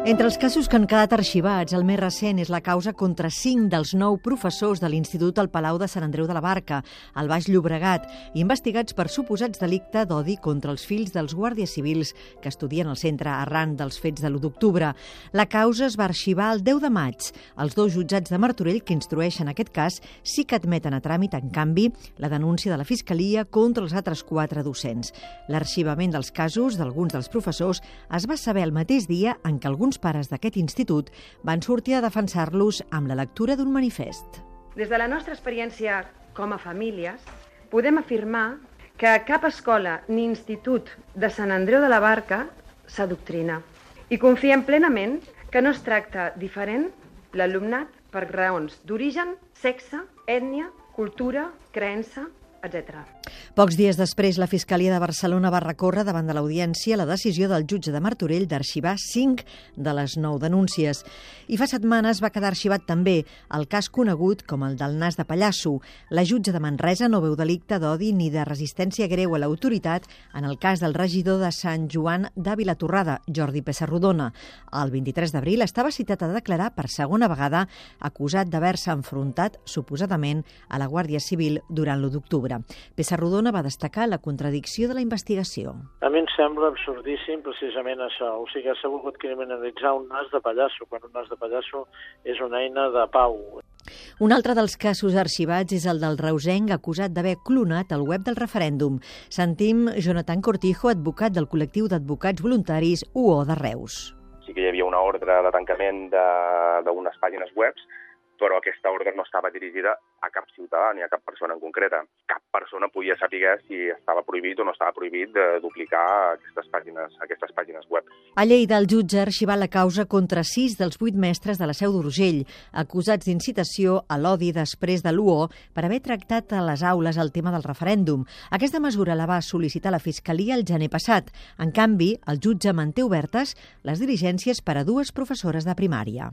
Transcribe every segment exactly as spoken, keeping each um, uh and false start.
Entre els casos que han quedat arxivats, el més recent és la causa contra cinc dels nou professors de l'Institut al Palau de Sant Andreu de la Barca, al Baix Llobregat, investigats per suposats delicte d'odi contra els fills dels guàrdies civils que estudien al centre arran dels fets de l'u d'octubre. La causa es va arxivar el deu de maig. Els dos jutjats de Martorell que instrueixen aquest cas sí que admeten a tràmit, en canvi, la denúncia de la Fiscalia contra els altres quatre docents. L'arxivament dels casos d'alguns dels professors es va saber el mateix dia en què alguns pares d'aquest institut van sortir a defensar-los amb la lectura d'un manifest. Des de la nostra experiència com a famílies, podem afirmar que a cap escola ni institut de Sant Andreu de la Barca s'adoctrina. I confiem plenament que no es tracta diferent l'alumnat per raons d'origen, sexe, ètnia, cultura, creença, etcètera. Pocs dies després, la Fiscalia de Barcelona va recórrer davant de l'audiència la decisió del jutge de Martorell d'arxivar cinc de les nou denúncies. I fa setmanes va quedar arxivat també el cas conegut com el del nas de pallasso. La jutge de Manresa no veu delicte d'odi ni de resistència greu a l'autoritat en el cas del regidor de Sant Joan de Vilatorrada, Jordi Pessarrodona. El vint-i-tres d'abril estava citat a declarar per segona vegada, acusat d'haver-se enfrontat, suposadament, a la Guàrdia Civil durant l'u d'octubre. Pessarrodona va destacar la contradicció de la investigació. A mi em sembla absurdíssim precisament això. O sigui, s'ha volgut criminalitzar un nas de pallasso, quan un nas de pallasso és una eina de pau. Un altre dels casos arxivats és el del reusenc acusat d'haver clonat el web del referèndum. Sentim Jonathan Cortijo, advocat del col·lectiu d'advocats voluntaris U O de Reus. Sí que hi havia una ordre de tancament d'unes pàgines web, però aquesta ordre no estava dirigida a cap ciutadà ni a cap persona en concreta. Cap persona podia saber si estava prohibit o no estava prohibit de duplicar aquestes pàgines, aquestes pàgines web. A Lleida, el jutge ha arxivat la causa contra sis dels vuit mestres de la Seu d'Urgell, acusats d'incitació a l'odi després de l'U O per haver tractat a les aules el tema del referèndum. Aquesta mesura la va sol·licitar la Fiscalia el gener passat. En canvi, el jutge manté obertes les diligències per a dues professores de primària.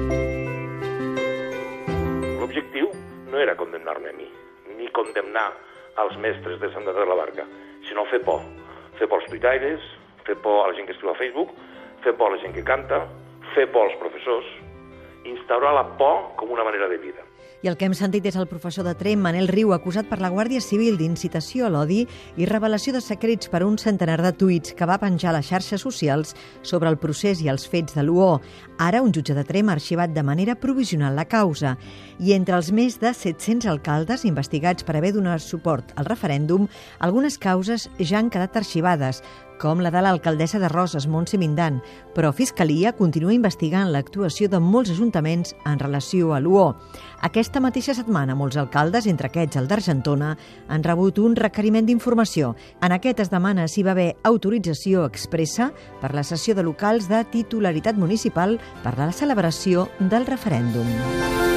L'objectiu no era condemnar-me a mi, ni condemnar als mestres de Sant Andreu de la Barca, sinó fer por. Fer por als tuitaires, fer por a la gent que escriu a Facebook, fer por a la gent que canta, fer por als professors, instaurar la por com una manera de vida. I el que hem sentit és el professor de Tremp, Manel Riu, acusat per la Guàrdia Civil d'incitació a l'odi i revelació de secrets per un centenar de tuits que va penjar a les xarxes socials sobre el procés i els fets de l'U O. Ara, un jutge de Tremp ha arxivat de manera provisional la causa. I entre els més de set-cents alcaldes investigats per haver donat suport al referèndum, algunes causes ja han quedat arxivades, com la de l'alcaldessa de Roses, Montse Mindan, però Fiscalia continua investigant l'actuació de molts ajuntaments en relació a l'U O. Aquesta mateixa setmana, molts alcaldes, entre aquests el d'Argentona, han rebut un requeriment d'informació. En aquest es demana si va haver autorització expressa per la cessió de locals de titularitat municipal per a la celebració del referèndum.